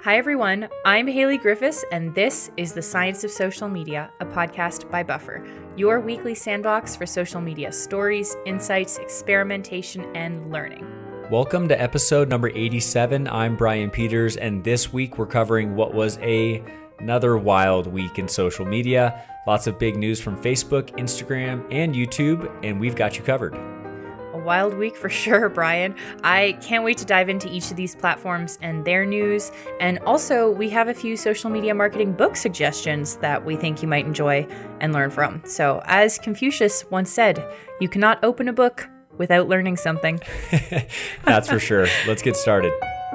Hi everyone, I'm Haley Griffiths, and this is The Science of Social Media, a podcast by Buffer, your weekly sandbox for social media stories, insights, experimentation, and learning. Welcome to episode number 87. I'm Brian Peters, and this week we're covering what was another wild week in social media. Lots of big news from Facebook, Instagram, and YouTube, and we've got you covered. A wild week for sure, Brian. I can't wait to dive into each of these platforms and their news. And also, we have a few social media marketing book suggestions that we think you might enjoy and learn from. So, as Confucius once said, you cannot open a book without learning something. That's for sure. Let's get started.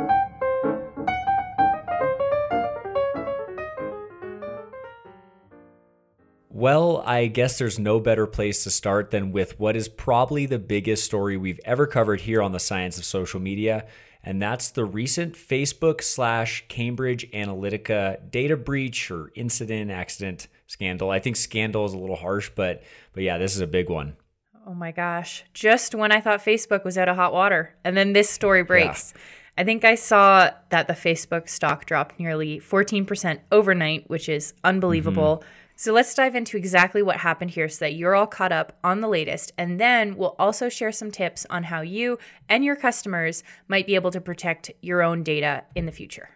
Well, I guess there's no better place to start than with what is probably the biggest story we've ever covered here on the Science of Social Media, and that's the recent Facebook/Cambridge Analytica data breach or incident, accident, scandal. I think scandal is a little harsh, but yeah, this is a big one. Oh my gosh. Just when I thought Facebook was out of hot water, and then this story breaks. Yeah. I think I saw that the Facebook stock dropped nearly 14% overnight, which is unbelievable. So let's dive into exactly what happened here so that you're all caught up on the latest. And then we'll also share some tips on how you and your customers might be able to protect your own data in the future.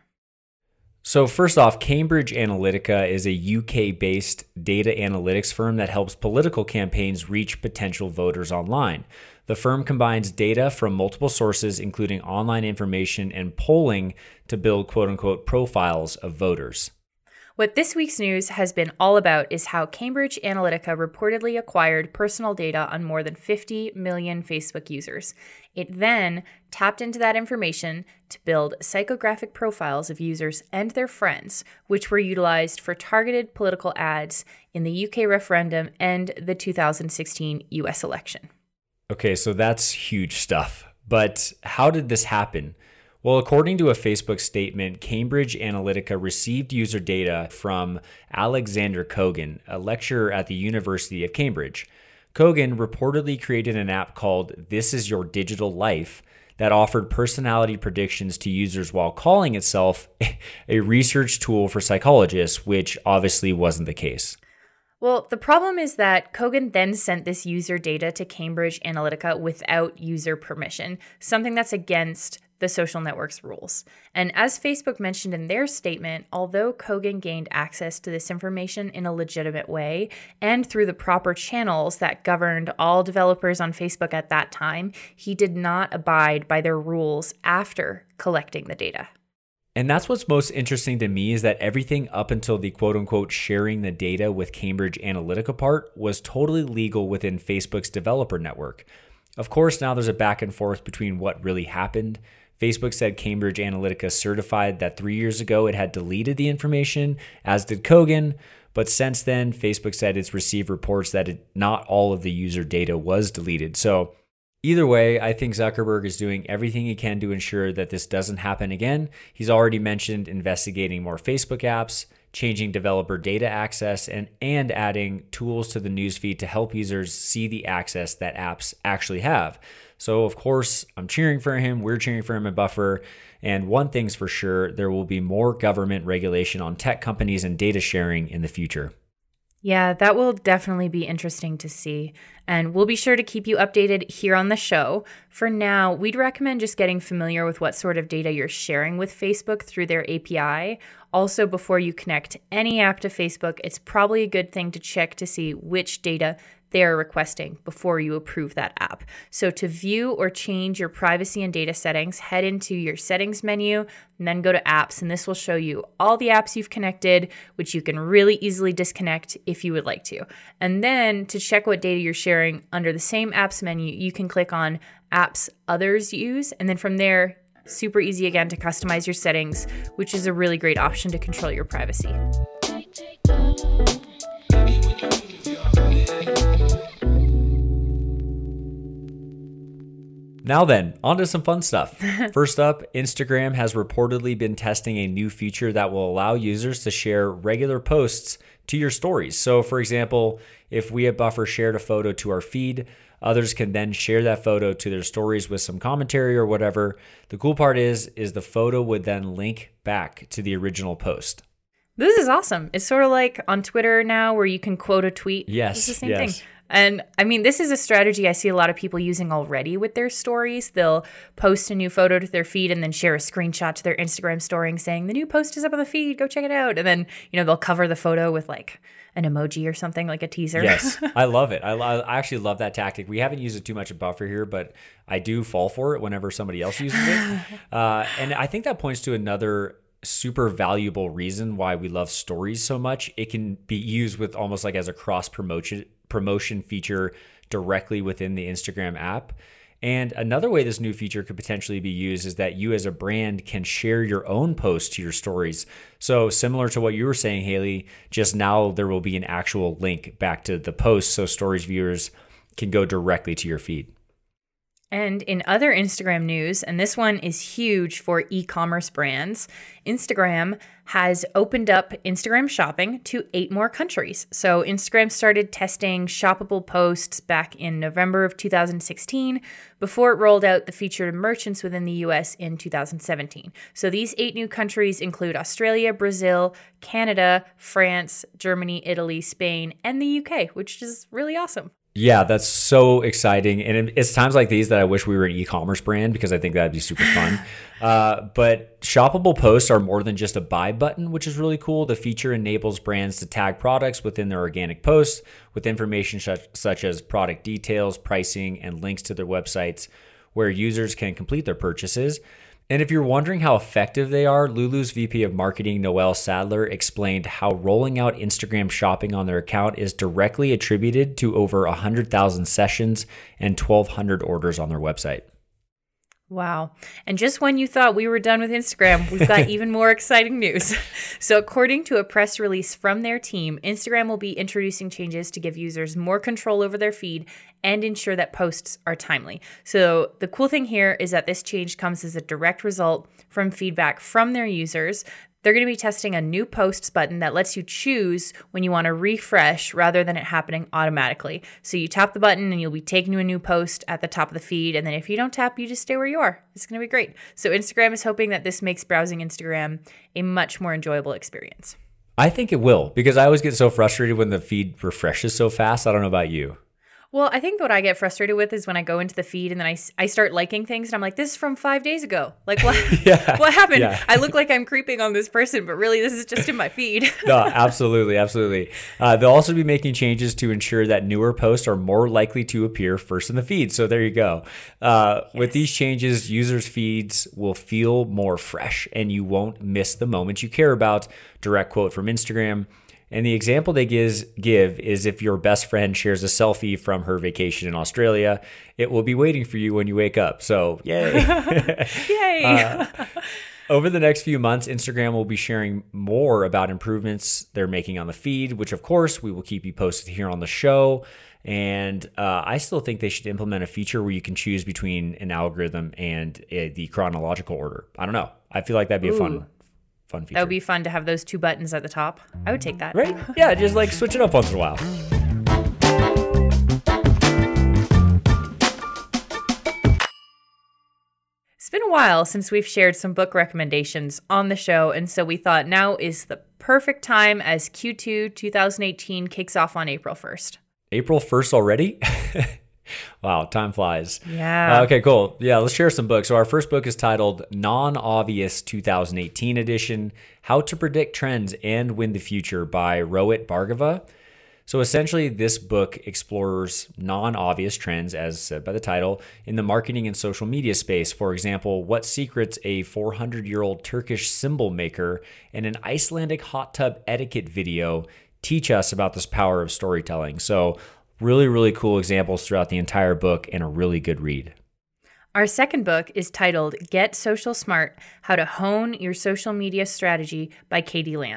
So first off, Cambridge Analytica is a UK-based data analytics firm that helps political campaigns reach potential voters online. The firm combines data from multiple sources, including online information and polling, to build quote-unquote profiles of voters. What this week's news has been all about is how Cambridge Analytica reportedly acquired personal data on more than 50 million Facebook users. It then tapped into that information to build psychographic profiles of users and their friends, which were utilized for targeted political ads in the UK referendum and the 2016 US election. Okay, so that's huge stuff. But how did this happen? Well, according to a Facebook statement, Cambridge Analytica received user data from Alexander Kogan, a lecturer at the University of Cambridge. Kogan reportedly created an app called This Is Your Digital Life that offered personality predictions to users while calling itself a research tool for psychologists, which obviously wasn't the case. Well, the problem is that Kogan then sent this user data to Cambridge Analytica without user permission, something that's against the social network's rules. And as Facebook mentioned in their statement, although Kogan gained access to this information in a legitimate way and through the proper channels that governed all developers on Facebook at that time, he did not abide by their rules after collecting the data. And that's what's most interesting to me is that everything up until the quote-unquote sharing the data with Cambridge Analytica part was totally legal within Facebook's developer network. Of course, now there's a back and forth between what really happened. Facebook said Cambridge Analytica certified that 3 years ago it had deleted the information, as did Kogan. But since then, Facebook said it's received reports that not all of the user data was deleted. So either way, I think Zuckerberg is doing everything he can to ensure that this doesn't happen again. He's already mentioned investigating more Facebook apps, changing developer data access, and adding tools to the newsfeed to help users see the access that apps actually have. So, of course, I'm cheering for him. We're cheering for him at Buffer. And one thing's for sure, there will be more government regulation on tech companies and data sharing in the future. Yeah, that will definitely be interesting to see. And we'll be sure to keep you updated here on the show. For now, we'd recommend just getting familiar with what sort of data you're sharing with Facebook through their API. Also, before you connect any app to Facebook, it's probably a good thing to check to see which data they're requesting before you approve that app. So to view or change your privacy and data settings, head into your settings menu and then go to apps. And this will show you all the apps you've connected, which you can really easily disconnect if you would like to. And then to check what data you're sharing under the same apps menu, you can click on apps others use. And then from there, super easy again to customize your settings, which is a really great option to control your privacy. Now then, on to some fun stuff. First up, Instagram has reportedly been testing a new feature that will allow users to share regular posts to your stories. So for example, if we at Buffer shared a photo to our feed, Others can then share that photo to their stories with some commentary or whatever. The cool part is the photo would then link back to the original post. This is awesome. It's sort of like on Twitter now where you can quote a tweet. Yes, it's the same thing. And I mean, this is a strategy I see a lot of people using already with their stories. They'll post a new photo to their feed and then share a screenshot to their Instagram story saying, the new post is up on the feed, go check it out. And then, they'll cover the photo with like an emoji or something, like a teaser. Yes, I love it. I actually love that tactic. We haven't used it too much at Buffer here, but I do fall for it whenever somebody else uses it. And I think that points to another super valuable reason why we love stories so much. It can be used with almost like as a cross promotion feature directly within the Instagram app. And another way this new feature could potentially be used is that you as a brand can share your own posts to your stories. So similar to what you were saying, Haley, just now there will be an actual link back to the post so stories viewers can go directly to your feed. And in other Instagram news, and this one is huge for e-commerce brands, Instagram has opened up Instagram shopping to 8 more countries. So Instagram started testing shoppable posts back in November of 2016 before it rolled out the feature to merchants within the US in 2017. So these 8 new countries include Australia, Brazil, Canada, France, Germany, Italy, Spain, and the UK, which is really awesome. Yeah, that's so exciting. And it's times like these that I wish we were an e-commerce brand because I think that'd be super fun. But shoppable posts are more than just a buy button, which is really cool. The feature enables brands to tag products within their organic posts with information such as product details, pricing, and links to their websites where users can complete their purchases. And if you're wondering how effective they are, Lulu's VP of Marketing, Noelle Sadler, explained how rolling out Instagram shopping on their account is directly attributed to over 100,000 sessions and 1,200 orders on their website. Wow. And just when you thought we were done with Instagram, we've got even more exciting news. So according to a press release from their team, Instagram will be introducing changes to give users more control over their feed and ensure that posts are timely. So the cool thing here is that this change comes as a direct result from feedback from their users. They're going to be testing a new posts button that lets you choose when you want to refresh rather than it happening automatically. So you tap the button and you'll be taken to a new post at the top of the feed. And then if you don't tap, you just stay where you are. It's going to be great. So Instagram is hoping that this makes browsing Instagram a much more enjoyable experience. I think it will, because I always get so frustrated when the feed refreshes so fast. I don't know about you. Well, I think what I get frustrated with is when I go into the feed and then I start liking things and I'm like, this is from 5 days ago. Like, what, what happened? Yeah. I look like I'm creeping on this person, but really this is just in my feed. No, absolutely. Absolutely. They'll also be making changes to ensure that newer posts are more likely to appear first in the feed. So there you go. With these changes, users' feeds will feel more fresh and you won't miss the moments you care about. Direct quote from Instagram. And the example they give is if your best friend shares a selfie from her vacation in Australia, it will be waiting for you when you wake up. So, yay. Yay. Over the next few months, Instagram will be sharing more about improvements they're making on the feed, which, of course, we will keep you posted here on the show. And I still think they should implement a feature where you can choose between an algorithm and the chronological order. I don't know. I feel like that'd be a fun feature. That would be fun to have those 2 buttons at the top. I would take that. Right? Yeah, just like switch it up once in a while. It's been a while since we've shared some book recommendations on the show, and so we thought now is the perfect time as Q2 2018 kicks off on April 1st. April 1st already? Wow, time flies. Yeah. Okay, cool. Yeah, let's share some books. So our first book is titled Non-Obvious 2018 Edition, How to Predict Trends and Win the Future by Rohit Bhargava. So essentially, this book explores non-obvious trends, as said by the title, in the marketing and social media space. For example, what secrets a 400-year-old Turkish cymbal maker and an Icelandic hot tub etiquette video teach us about this power of storytelling. So really, really cool examples throughout the entire book and a really good read. Our second book is titled Get Social Smart, How to Hone Your Social Media Strategy by Katie Lance.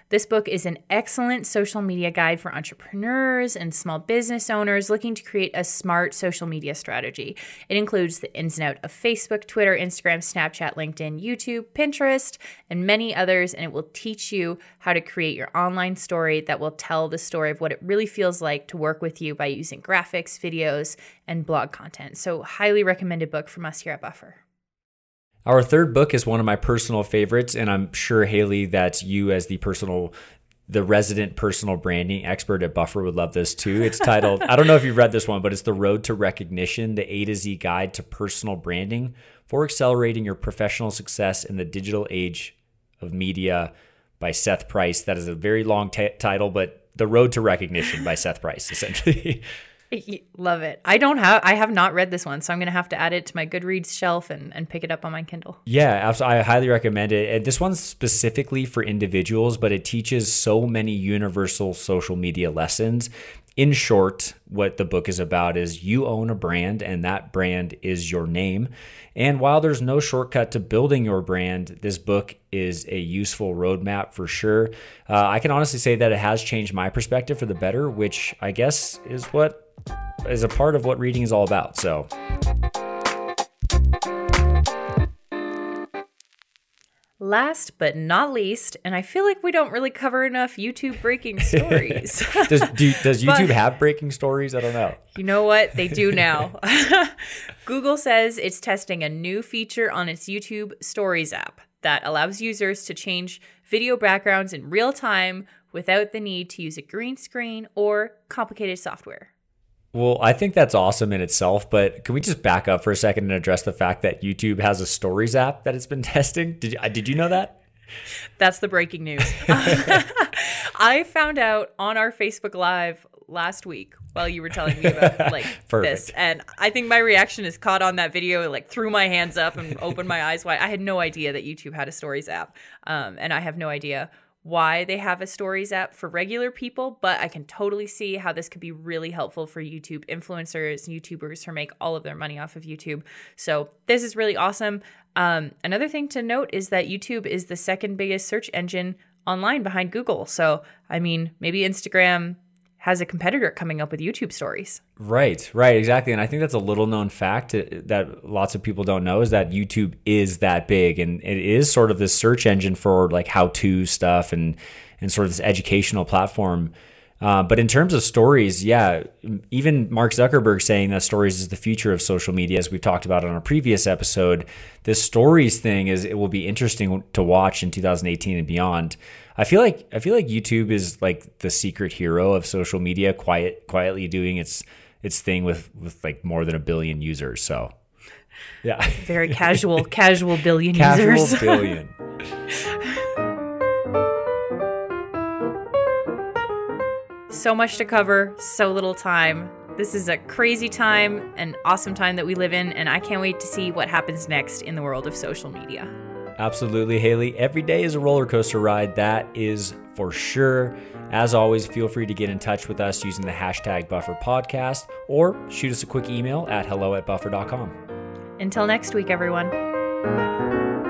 This book is an excellent social media guide for entrepreneurs and small business owners looking to create a smart social media strategy. It includes the ins and outs of Facebook, Twitter, Instagram, Snapchat, LinkedIn, YouTube, Pinterest, and many others, and it will teach you how to create your online story that will tell the story of what it really feels like to work with you by using graphics, videos, and blog content. So highly recommended book from us here at Buffer. Our third book is one of my personal favorites, and I'm sure, Haley, that you as the resident personal branding expert at Buffer would love this too. It's titled, I don't know if you've read this one, but it's The Road to Recognition, the A to Z Guide to Personal Branding for Accelerating Your Professional Success in the Digital Age of Media by Seth Price. That is a very long title, but The Road to Recognition by Seth Price, essentially. Love it. I have not read this one, so I'm going to have to add it to my Goodreads shelf and pick it up on my Kindle. Yeah, absolutely. I highly recommend it. And this one's specifically for individuals, but it teaches so many universal social media lessons. In short, what the book is about is you own a brand, and that brand is your name. And while there's no shortcut to building your brand, this book is a useful roadmap for sure. I can honestly say that it has changed my perspective for the better, which I guess is a part of what reading is all about. So last but not least, and I feel like we don't really cover enough YouTube breaking stories. Does YouTube have breaking stories? I don't know. You know what? They do now. Google says it's testing a new feature on its YouTube Stories app that allows users to change video backgrounds in real time without the need to use a green screen or complicated software. Well, I think that's awesome in itself, but can we just back up for a second and address the fact that YouTube has a Stories app that it's been testing? Did you know that? That's the breaking news. I found out on our Facebook Live last week while you were telling me about this, and I think my reaction is caught on that video. Threw my hands up and opened my eyes wide. I had no idea that YouTube had a Stories app, and I have no idea why they have a Stories app for regular people, but I can totally see how this could be really helpful for YouTube influencers, YouTubers who make all of their money off of YouTube. So this is really awesome. Another thing to note is that YouTube is the second biggest search engine online behind Google. So, I mean, maybe Instagram has a competitor coming up with YouTube stories. Right, exactly. And I think that's a little known fact that lots of people don't know is that YouTube is that big, and it is sort of this search engine for how-to stuff and sort of this educational platform. But in terms of stories, yeah, even Mark Zuckerberg saying that stories is the future of social media, as we've talked about on a previous episode. This stories thing it will be interesting to watch in 2018 and beyond. I feel like YouTube is like the secret hero of social media, quietly doing its thing with more than 1 billion users. So, yeah, very casual billion casual users. Casual billion. So much to cover, so little time. This is a crazy time, an awesome time that we live in, and I can't wait to see what happens next in the world of social media. Absolutely, Haley. Every day is a roller coaster ride, that is for sure. As always, feel free to get in touch with us using the hashtag BufferPodcast or shoot us a quick email at hello@buffer.com. Until next week, everyone.